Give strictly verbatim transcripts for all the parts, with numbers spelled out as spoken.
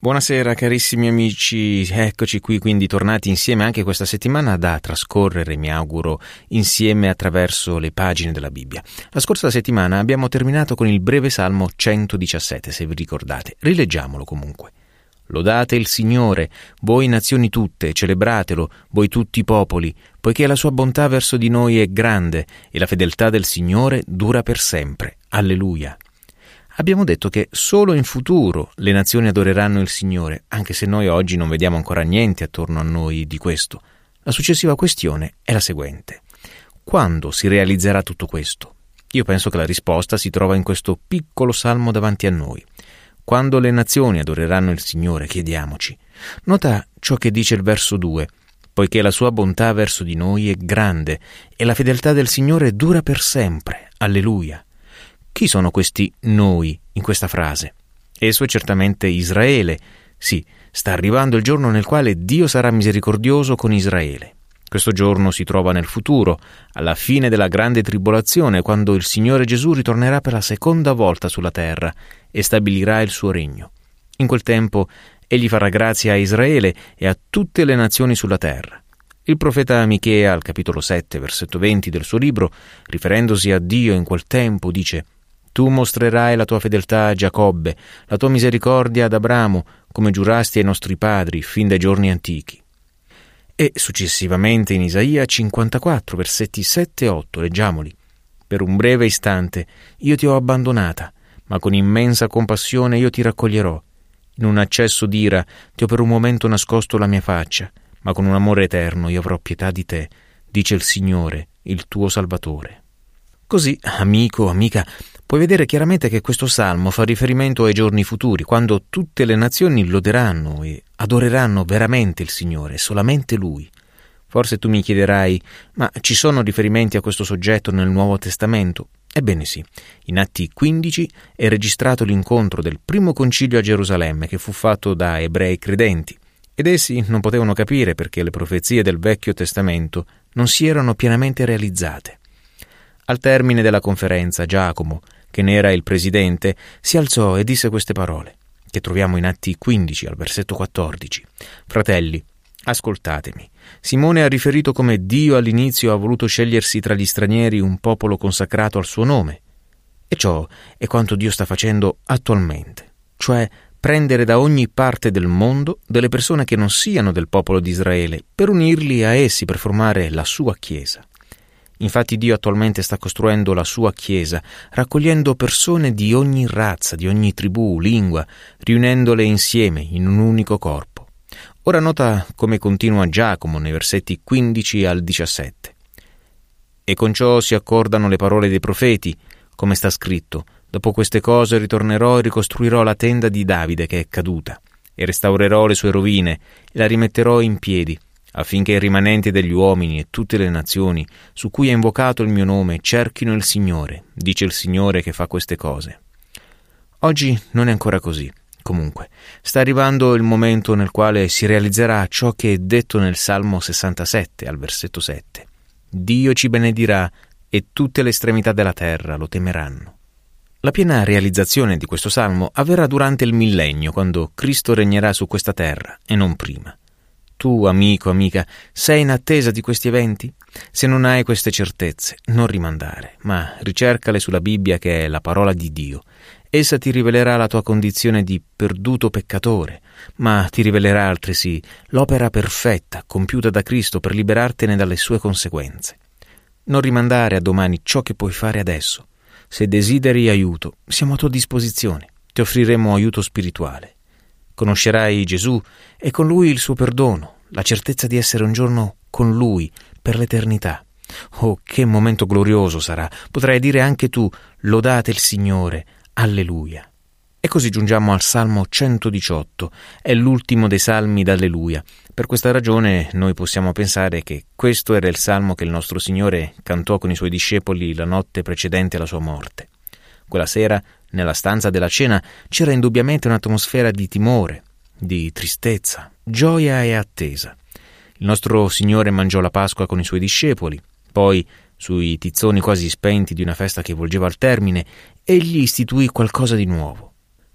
Buonasera carissimi amici, eccoci qui quindi tornati insieme anche questa settimana da trascorrere, mi auguro, insieme attraverso le pagine della Bibbia. La scorsa settimana abbiamo terminato con il breve Salmo centodiciassette, se vi ricordate. Rileggiamolo comunque. Lodate il Signore, voi nazioni tutte, celebratelo, voi tutti i popoli, poiché la sua bontà verso di noi è grande e la fedeltà del Signore dura per sempre. Alleluia. Abbiamo detto che solo in futuro le nazioni adoreranno il Signore, anche se noi oggi non vediamo ancora niente attorno a noi di questo. La successiva questione è la seguente. Quando si realizzerà tutto questo? Io penso che la risposta si trova in questo piccolo salmo davanti a noi. Quando le nazioni adoreranno il Signore, chiediamoci. Nota ciò che dice il verso due. Poiché la sua bontà verso di noi è grande e la fedeltà del Signore dura per sempre. Alleluia. Chi sono questi noi in questa frase? Esso è certamente Israele. Sì, sta arrivando il giorno nel quale Dio sarà misericordioso con Israele. Questo giorno si trova nel futuro, alla fine della grande tribolazione, quando il Signore Gesù ritornerà per la seconda volta sulla terra e stabilirà il suo regno. In quel tempo egli farà grazia a Israele e a tutte le nazioni sulla terra. Il profeta Michea, al capitolo sette, versetto venti del suo libro, riferendosi a Dio in quel tempo, dice: Tu mostrerai la tua fedeltà a Giacobbe, la tua misericordia ad Abramo, come giurasti ai nostri padri fin dai giorni antichi. E successivamente in Isaia cinquantaquattro, versetti sette e otto, leggiamoli. Per un breve istante io ti ho abbandonata, ma con immensa compassione io ti raccoglierò. In un accesso d'ira ti ho per un momento nascosto la mia faccia, ma con un amore eterno io avrò pietà di te, dice il Signore, il tuo Salvatore. Così, amico, amica, puoi vedere chiaramente che questo salmo fa riferimento ai giorni futuri, quando tutte le nazioni loderanno e adoreranno veramente il Signore, solamente Lui. Forse tu mi chiederai, ma ci sono riferimenti a questo soggetto nel Nuovo Testamento? Ebbene sì, in Atti quindici è registrato l'incontro del primo concilio a Gerusalemme che fu fatto da ebrei credenti, ed essi non potevano capire perché le profezie del Vecchio Testamento non si erano pienamente realizzate. Al termine della conferenza, Giacomo, che ne era il presidente, si alzò e disse queste parole, che troviamo in Atti quindici, al versetto quattordici. Fratelli, ascoltatemi. Simone ha riferito come Dio all'inizio ha voluto scegliersi tra gli stranieri un popolo consacrato al suo nome. E ciò è quanto Dio sta facendo attualmente, cioè prendere da ogni parte del mondo delle persone che non siano del popolo di Israele per unirli a essi per formare la sua Chiesa. Infatti Dio attualmente sta costruendo la sua Chiesa, raccogliendo persone di ogni razza, di ogni tribù, lingua, riunendole insieme in un unico corpo. Ora nota come continua Giacomo nei versetti quindici al diciassette. E con ciò si accordano le parole dei profeti, come sta scritto: dopo queste cose ritornerò e ricostruirò la tenda di Davide che è caduta, e restaurerò le sue rovine e la rimetterò in piedi, affinché i rimanenti degli uomini e tutte le nazioni su cui è invocato il mio nome cerchino il Signore, dice il Signore che fa queste cose. Oggi non è ancora così. Comunque, sta arrivando il momento nel quale si realizzerà ciò che è detto nel Salmo sessantasette, al versetto sette. Dio ci benedirà e tutte le estremità della terra lo temeranno. La piena realizzazione di questo salmo avverrà durante il millennio, quando Cristo regnerà su questa terra e non prima. Tu, amico, amica, sei in attesa di questi eventi? Se non hai queste certezze, non rimandare, ma ricercale sulla Bibbia, che è la parola di Dio. Essa ti rivelerà la tua condizione di perduto peccatore, ma ti rivelerà altresì l'opera perfetta compiuta da Cristo per liberartene dalle sue conseguenze. Non rimandare a domani ciò che puoi fare adesso. Se desideri aiuto, siamo a tua disposizione. Ti offriremo aiuto spirituale. Conoscerai Gesù e con Lui il suo perdono, la certezza di essere un giorno con Lui per l'eternità. Oh, che momento glorioso sarà! Potrai dire anche tu: lodate il Signore, alleluia. E così giungiamo al Salmo centodiciotto, è l'ultimo dei salmi d'alleluia. Per questa ragione noi possiamo pensare che questo era il salmo che il nostro Signore cantò con i Suoi discepoli la notte precedente alla sua morte. Quella sera, nella stanza della cena, c'era indubbiamente un'atmosfera di timore, di tristezza, gioia e attesa. Il nostro Signore mangiò la Pasqua con i Suoi discepoli, poi, sui tizzoni quasi spenti di una festa che volgeva al termine, egli istituì qualcosa di nuovo.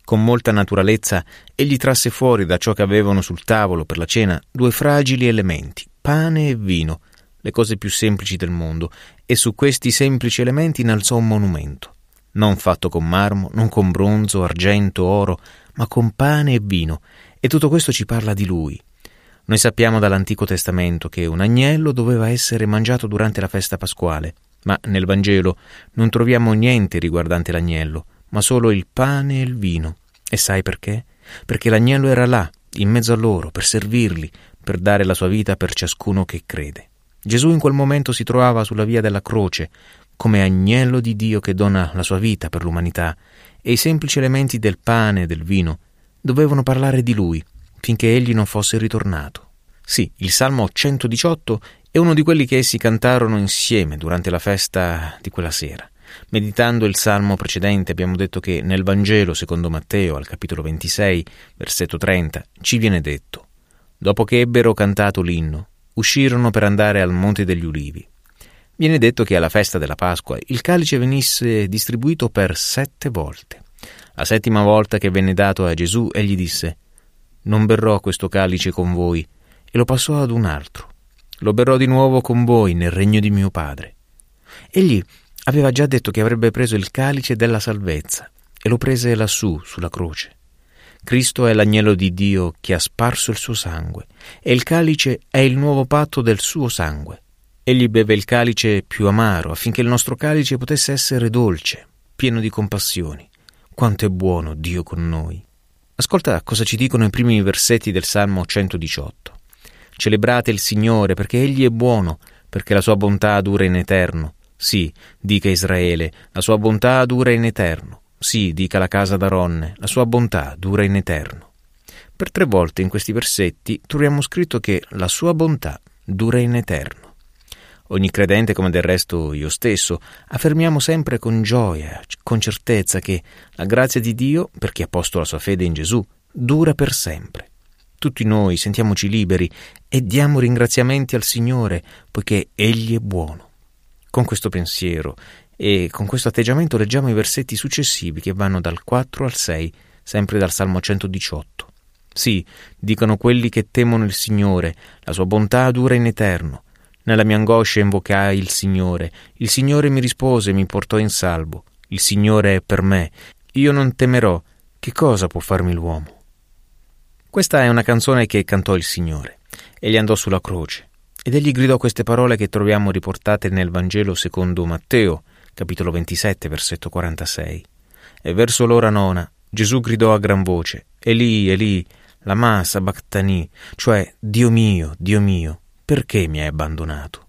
Con molta naturalezza egli trasse fuori da ciò che avevano sul tavolo per la cena due fragili elementi, pane e vino, le cose più semplici del mondo, e su questi semplici elementi innalzò un monumento, non fatto con marmo, non con bronzo, argento, oro, ma con pane e vino, e tutto questo ci parla di lui. Noi sappiamo dall'Antico Testamento che un agnello doveva essere mangiato durante la festa pasquale, ma nel Vangelo non troviamo niente riguardante l'agnello, ma solo il pane e il vino. E sai perché? Perché l'agnello era là, in mezzo a loro, per servirli, per dare la sua vita per ciascuno che crede. Gesù in quel momento si trovava sulla via della croce, come agnello di Dio che dona la sua vita per l'umanità, e i semplici elementi del pane e del vino dovevano parlare di lui, finché egli non fosse ritornato. Sì, il Salmo centodiciotto è uno di quelli che essi cantarono insieme durante la festa di quella sera. Meditando il Salmo precedente abbiamo detto che nel Vangelo secondo Matteo, al capitolo ventisei, versetto trenta, ci viene detto: dopo che ebbero cantato l'inno, uscirono per andare al Monte degli Ulivi. Viene detto che alla festa della Pasqua il calice venisse distribuito per sette volte. La settima volta che venne dato a Gesù, egli disse: non berrò questo calice con voi, e lo passò ad un altro. Lo berrò di nuovo con voi nel regno di mio Padre. Egli aveva già detto che avrebbe preso il calice della salvezza e lo prese lassù, sulla croce. Cristo è l'agnello di Dio che ha sparso il suo sangue, e il calice è il nuovo patto del suo sangue. Egli beve il calice più amaro affinché il nostro calice potesse essere dolce, pieno di compassioni. Quanto è buono Dio con noi! Ascolta cosa ci dicono i primi versetti del Salmo centodiciotto. Celebrate il Signore perché Egli è buono, perché la sua bontà dura in eterno. Sì, dica Israele, la sua bontà dura in eterno. Sì, dica la casa d'Aronne, la sua bontà dura in eterno. Per tre volte in questi versetti troviamo scritto che la sua bontà dura in eterno. Ogni credente, come del resto io stesso, affermiamo sempre con gioia, con certezza che la grazia di Dio, per chi ha posto la sua fede in Gesù, dura per sempre. Tutti noi sentiamoci liberi e diamo ringraziamenti al Signore, poiché Egli è buono. Con questo pensiero e con questo atteggiamento leggiamo i versetti successivi che vanno dal quattro al sei, sempre dal Salmo centodiciotto. Sì, dicono quelli che temono il Signore, la sua bontà dura in eterno. Nella mia angoscia invocai il Signore, il Signore mi rispose e mi portò in salvo. Il Signore è per me, io non temerò, che cosa può farmi l'uomo? Questa è una canzone che cantò il Signore. Egli andò sulla croce. Ed egli gridò queste parole che troviamo riportate nel Vangelo secondo Matteo, capitolo ventisette, versetto quarantasei. E verso l'ora nona Gesù gridò a gran voce: Eli, Eli, lama sabachthani, cioè Dio mio, Dio mio, perché mi hai abbandonato?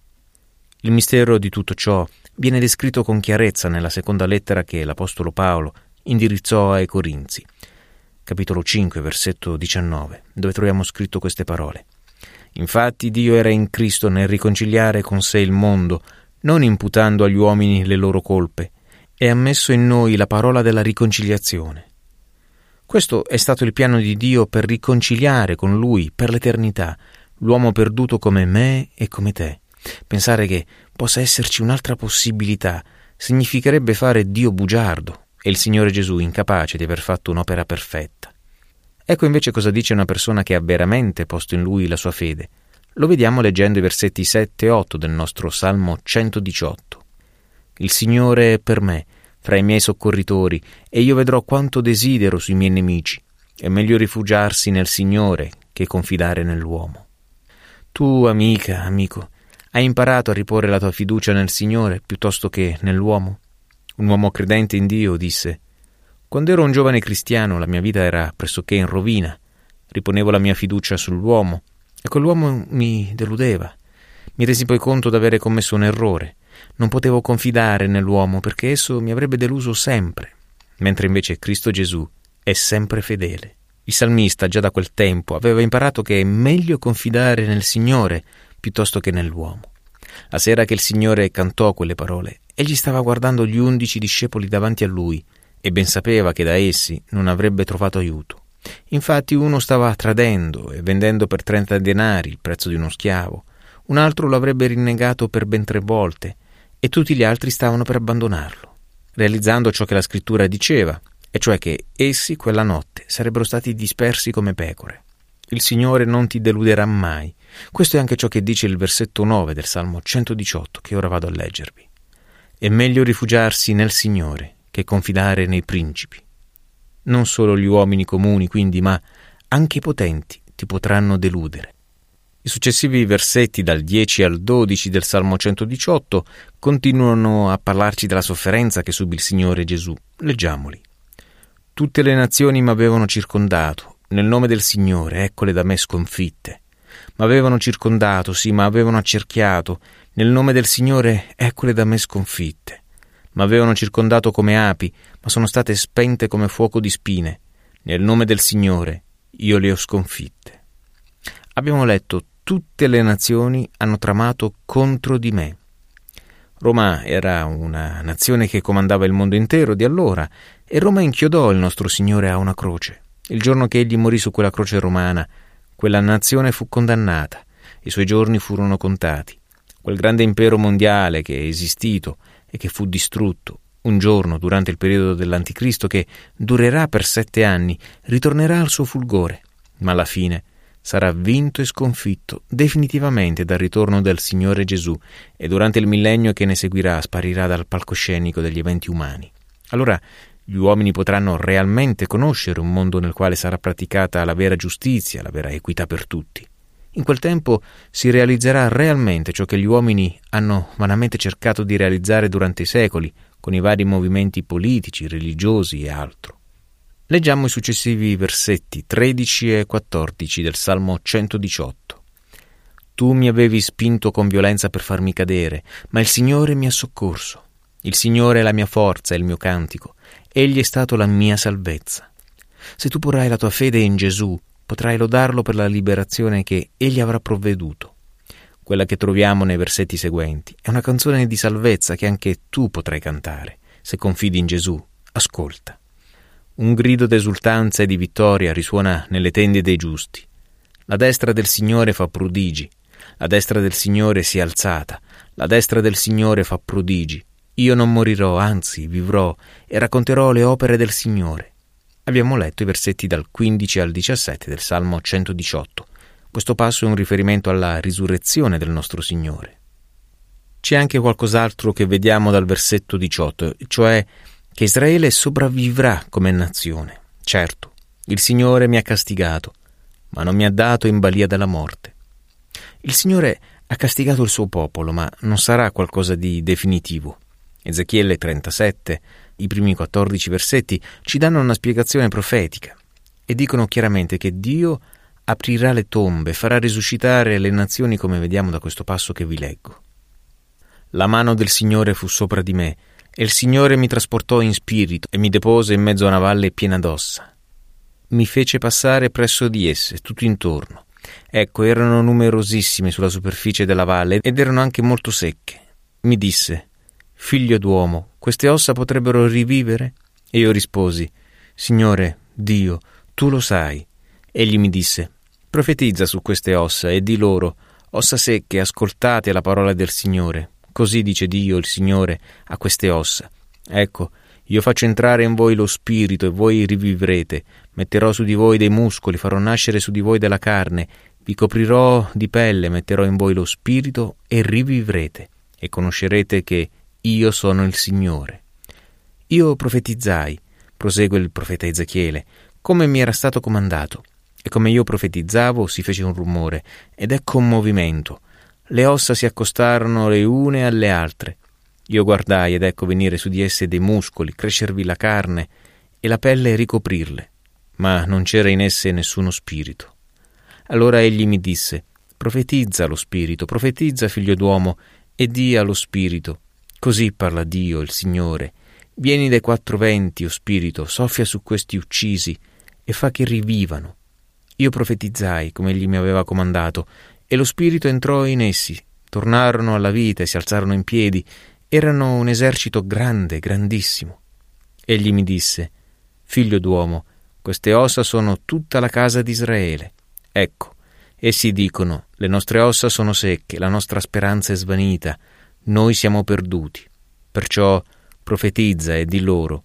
Il mistero di tutto ciò viene descritto con chiarezza nella seconda lettera che l'Apostolo Paolo indirizzò ai Corinzi, capitolo cinque, versetto diciannove, dove troviamo scritto queste parole. Infatti Dio era in Cristo nel riconciliare con sé il mondo, non imputando agli uomini le loro colpe, e ha messo in noi la parola della riconciliazione. Questo è stato il piano di Dio per riconciliare con Lui per l'eternità l'uomo perduto come me e come te. Pensare che possa esserci un'altra possibilità significherebbe fare Dio bugiardo e il Signore Gesù incapace di aver fatto un'opera perfetta. Ecco invece cosa dice una persona che ha veramente posto in Lui la sua fede. Lo vediamo leggendo i versetti sette e otto del nostro Salmo centodiciotto. Il Signore è per me, fra i miei soccorritori, e io vedrò quanto desidero sui miei nemici. È meglio rifugiarsi nel Signore che confidare nell'uomo. Tu, amica, amico, hai imparato a riporre la tua fiducia nel Signore piuttosto che nell'uomo? Un uomo credente in Dio disse: quando ero un giovane cristiano la mia vita era pressoché in rovina. Riponevo la mia fiducia sull'uomo e quell'uomo mi deludeva. Mi resi poi conto d'avere commesso un errore. Non potevo confidare nell'uomo perché esso mi avrebbe deluso sempre, mentre invece Cristo Gesù è sempre fedele. Il salmista già da quel tempo aveva imparato che è meglio confidare nel Signore piuttosto che nell'uomo. La sera che il Signore cantò quelle parole, egli stava guardando gli undici discepoli davanti a lui e ben sapeva che da essi non avrebbe trovato aiuto. Infatti uno stava tradendo e vendendo per trenta denari il prezzo di uno schiavo, un altro lo avrebbe rinnegato per ben tre volte e tutti gli altri stavano per abbandonarlo. Realizzando ciò che la scrittura diceva, e cioè che essi quella notte sarebbero stati dispersi come pecore. Il Signore non ti deluderà mai. Questo è anche ciò che dice il versetto nove del Salmo centodiciotto, che ora vado a leggervi. È meglio rifugiarsi nel Signore che confidare nei principi. Non solo gli uomini comuni, quindi, ma anche i potenti ti potranno deludere. I successivi versetti dal dieci al dodici del Salmo centodiciotto continuano a parlarci della sofferenza che subì il Signore Gesù. Leggiamoli. Tutte le nazioni m'avevano circondato, nel nome del Signore, eccole da me sconfitte. M'avevano circondato, sì, ma avevano accerchiato, nel nome del Signore, eccole da me sconfitte. M'avevano circondato come api, ma sono state spente come fuoco di spine. Nel nome del Signore, io le ho sconfitte. Abbiamo letto: tutte le nazioni hanno tramato contro di me. Roma era una nazione che comandava il mondo intero di allora, e Roma inchiodò il nostro Signore a una croce. Il giorno che egli morì su quella croce romana, quella nazione fu condannata, i suoi giorni furono contati. Quel grande impero mondiale che è esistito e che fu distrutto, un giorno durante il periodo dell'Anticristo, che durerà per sette anni, ritornerà al suo fulgore, ma alla fine sarà vinto e sconfitto definitivamente dal ritorno del Signore Gesù, e durante il millennio che ne seguirà sparirà dal palcoscenico degli eventi umani. Allora gli uomini potranno realmente conoscere un mondo nel quale sarà praticata la vera giustizia, la vera equità per tutti. In quel tempo si realizzerà realmente ciò che gli uomini hanno vanamente cercato di realizzare durante i secoli, con i vari movimenti politici, religiosi e altro. Leggiamo i successivi versetti tredici e quattordici del Salmo centodiciotto. Tu mi avevi spinto con violenza per farmi cadere, ma il Signore mi ha soccorso. Il Signore è la mia forza e il mio cantico. Egli è stato la mia salvezza. Se tu porrai la tua fede in Gesù, potrai lodarlo per la liberazione che Egli avrà provveduto. Quella che troviamo nei versetti seguenti è una canzone di salvezza che anche tu potrai cantare. Se confidi in Gesù, ascolta. Un grido d'esultanza e di vittoria risuona nelle tende dei giusti. La destra del Signore fa prodigi. La destra del Signore si è alzata. La destra del Signore fa prodigi. Io non morirò, anzi vivrò e racconterò le opere del Signore. Abbiamo letto i versetti dal quindici al diciassette del Salmo centodiciotto. Questo passo è un riferimento alla risurrezione del nostro Signore. C'è anche qualcos'altro che vediamo dal versetto diciotto, cioè che Israele sopravvivrà come nazione. Certo, il Signore mi ha castigato, ma non mi ha dato in balia della morte. Il Signore ha castigato il suo popolo, ma non sarà qualcosa di definitivo. Ezechiele trentasette, i primi quattordici versetti, ci danno una spiegazione profetica e dicono chiaramente che Dio aprirà le tombe, farà risuscitare le nazioni, come vediamo da questo passo che vi leggo. La mano del Signore fu sopra di me, e il Signore mi trasportò in spirito e mi depose in mezzo a una valle piena d'ossa. Mi fece passare presso di esse, tutto intorno. Ecco, erano numerosissime sulla superficie della valle ed erano anche molto secche. Mi disse: Figlio d'uomo, queste ossa potrebbero rivivere? E io risposi: Signore, Dio, tu lo sai. Egli mi disse: Profetizza su queste ossa e di loro: ossa secche, ascoltate la parola del Signore. Così dice Dio, il Signore, a queste ossa: Ecco, io faccio entrare in voi lo spirito e voi rivivrete. Metterò su di voi dei muscoli, farò nascere su di voi della carne, vi coprirò di pelle, metterò in voi lo spirito e rivivrete, e conoscerete che io sono il Signore. Io profetizzai, prosegue il profeta Ezechiele, come mi era stato comandato, e come io profetizzavo si fece un rumore, ed ecco un movimento. Le ossa si accostarono le une alle altre. Io guardai ed ecco venire su di esse dei muscoli, crescervi la carne e la pelle ricoprirle, ma non c'era in esse nessuno spirito. Allora egli mi disse: Profetizza allo spirito, profetizza, figlio d'uomo, e di allo spirito. Così parla Dio, il Signore: Vieni dai quattro venti, o spirito, soffia su questi uccisi e fa che rivivano. Io profetizzai come egli mi aveva comandato, e lo spirito entrò in essi, tornarono alla vita e si alzarono in piedi. Erano un esercito grande, grandissimo. Egli mi disse: Figlio d'uomo, queste ossa sono tutta la casa di Israele. Ecco, essi dicono: le nostre ossa sono secche, la nostra speranza è svanita, noi siamo perduti. Perciò profetizza e di loro: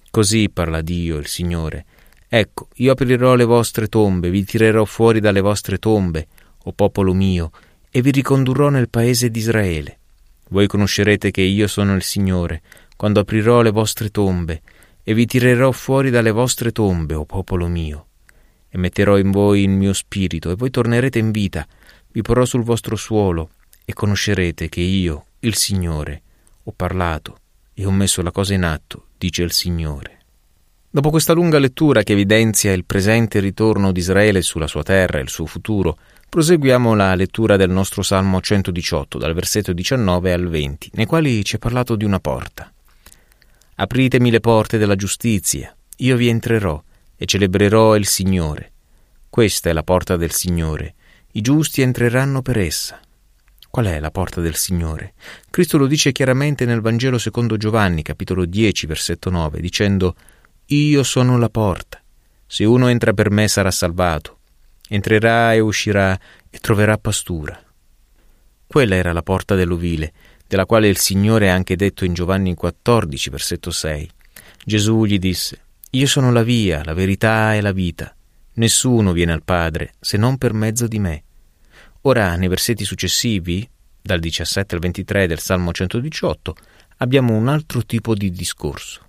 Così parla Dio, il Signore. Ecco, io aprirò le vostre tombe, vi tirerò fuori dalle vostre tombe, o popolo mio, e vi ricondurrò nel paese di Israele. Voi conoscerete che io sono il Signore, quando aprirò le vostre tombe, e vi tirerò fuori dalle vostre tombe, o popolo mio. E metterò in voi il mio spirito, e voi tornerete in vita, vi porrò sul vostro suolo, e conoscerete che io, il Signore, ho parlato e ho messo la cosa in atto, dice il Signore. Dopo questa lunga lettura che evidenzia il presente ritorno di Israele sulla sua terra e il suo futuro, proseguiamo la lettura del nostro Salmo centodiciotto, dal versetto diciannove al venti, nei quali ci è parlato di una porta. Apritemi le porte della giustizia, io vi entrerò e celebrerò il Signore. Questa è la porta del Signore, i giusti entreranno per essa. Qual è la porta del Signore? Cristo lo dice chiaramente nel Vangelo secondo Giovanni, capitolo dieci, versetto nove, dicendo: Io sono la porta. Se uno entra per me sarà salvato. Entrerà e uscirà e troverà pastura. Quella era la porta dell'ovile, della quale il Signore ha anche detto in Giovanni quattordici, versetto sei. Gesù gli disse: Io sono la via, la verità e la vita. Nessuno viene al Padre se non per mezzo di me. Ora, nei versetti successivi, dal diciassette al ventitré del Salmo centodiciotto, abbiamo un altro tipo di discorso.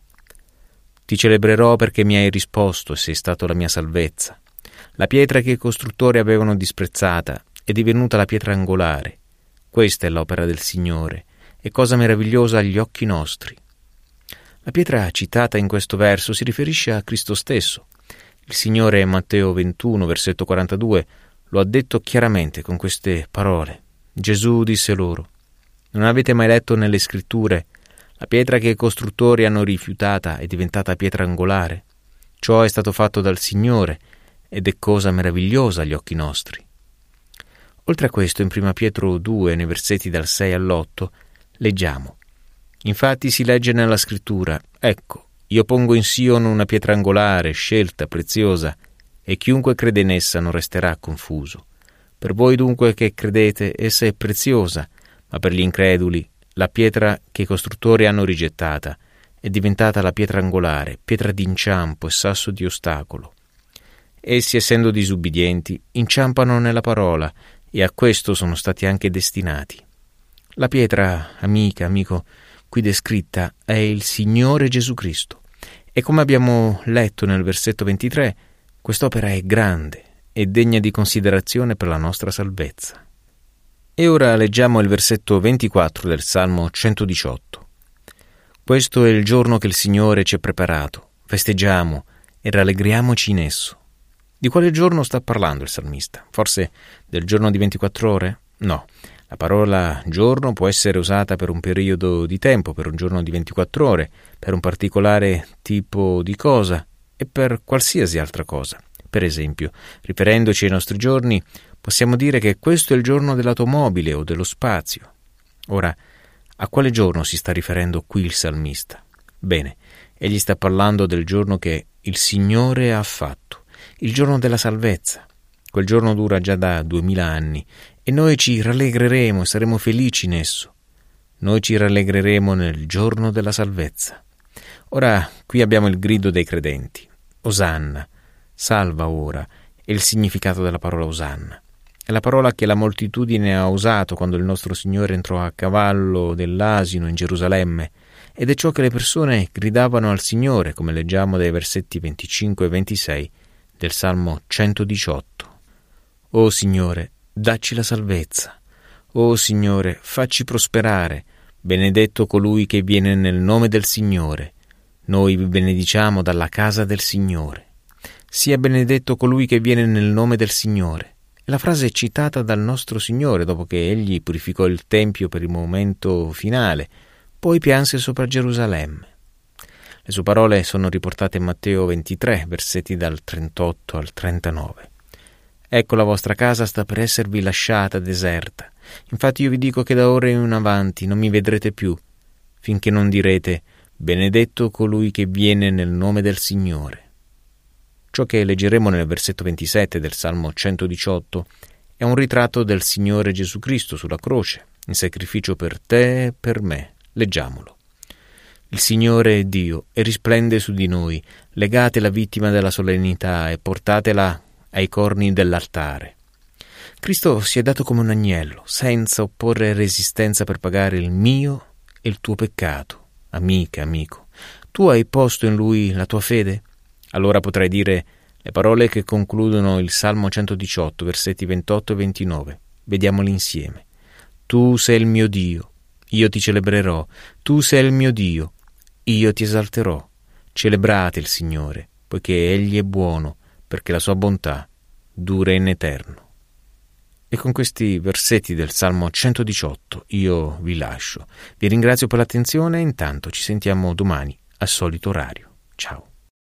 Ti celebrerò perché mi hai risposto e sei stato la mia salvezza. La pietra che i costruttori avevano disprezzata è divenuta la pietra angolare. Questa è l'opera del Signore, e cosa meravigliosa agli occhi nostri. La pietra citata in questo verso si riferisce a Cristo stesso. Il Signore, in Matteo ventuno, versetto quarantadue, lo ha detto chiaramente con queste parole. Gesù disse loro: Non avete mai letto nelle scritture: la pietra che i costruttori hanno rifiutata è diventata pietra angolare? Ciò è stato fatto dal Signore ed è cosa meravigliosa agli occhi nostri. Oltre a questo, in prima Pietro due, nei versetti dal sei all'otto, leggiamo: Infatti si legge nella scrittura: Ecco, io pongo in Sion una pietra angolare, scelta, preziosa, e chiunque crede in essa non resterà confuso. Per voi dunque che credete, essa è preziosa, ma per gli increduli la pietra che i costruttori hanno rigettata è diventata la pietra angolare, pietra d'inciampo e sasso di ostacolo. Essi, essendo disubbidienti, inciampano nella parola, e a questo sono stati anche destinati. La pietra, amica, amico, qui descritta è il Signore Gesù Cristo, e come abbiamo letto nel versetto ventitré, quest'opera è grande e degna di considerazione per la nostra salvezza. E ora leggiamo il versetto ventiquattro del Salmo centodiciotto. Questo è il giorno che il Signore ci ha preparato, festeggiamo e rallegriamoci in esso. Di quale giorno sta parlando il salmista? Forse del giorno di ventiquattro ore? No, la parola giorno può essere usata per un periodo di tempo, per un giorno di ventiquattro ore, per un particolare tipo di cosa e per qualsiasi altra cosa. Per esempio, riferendoci ai nostri giorni, possiamo dire che questo è il giorno dell'automobile o dello spazio. Ora, a quale giorno si sta riferendo qui il salmista? Bene, egli sta parlando del giorno che il Signore ha fatto, il giorno della salvezza. Quel giorno dura già da duemila anni e noi ci rallegreremo e saremo felici in esso. Noi ci rallegreremo nel giorno della salvezza. Ora, qui abbiamo il grido dei credenti. Osanna, salva ora, è il significato della parola Osanna. È la parola che la moltitudine ha usato quando il nostro Signore entrò a cavallo dell'asino in Gerusalemme, ed è ciò che le persone gridavano al Signore, come leggiamo dai versetti venticinque e ventisei del Salmo centodiciotto. O Signore, dacci la salvezza. O Signore, facci prosperare. Benedetto colui che viene nel nome del Signore. Noi vi benediciamo dalla casa del Signore. Sia benedetto colui che viene nel nome del Signore. La frase è citata dal nostro Signore dopo che egli purificò il Tempio per il momento finale, poi pianse sopra Gerusalemme. Le sue parole sono riportate in Matteo ventitré, versetti dal trentotto al trentanove. Ecco, la vostra casa sta per esservi lasciata deserta. Infatti io vi dico che da ora in avanti non mi vedrete più, finché non direte: benedetto colui che viene nel nome del Signore. Ciò che leggeremo nel versetto ventisette del Salmo centodiciotto è un ritratto del Signore Gesù Cristo sulla croce, in sacrificio per te e per me. Leggiamolo. Il Signore è Dio e risplende su di noi. Legate la vittima della solennità e portatela ai corni dell'altare. Cristo si è dato come un agnello, senza opporre resistenza per pagare il mio e il tuo peccato. Amica, amico, tu hai posto in Lui la tua fede? Allora potrai dire le parole che concludono il Salmo centodiciotto, versetti ventotto e ventinove. Vediamoli insieme. Tu sei il mio Dio, io ti celebrerò. Tu sei il mio Dio, io ti esalterò. Celebrate il Signore, poiché Egli è buono, perché la sua bontà dura in eterno. E con questi versetti del Salmo centodiciotto io vi lascio. Vi ringrazio per l'attenzione e intanto ci sentiamo domani al solito orario. Ciao.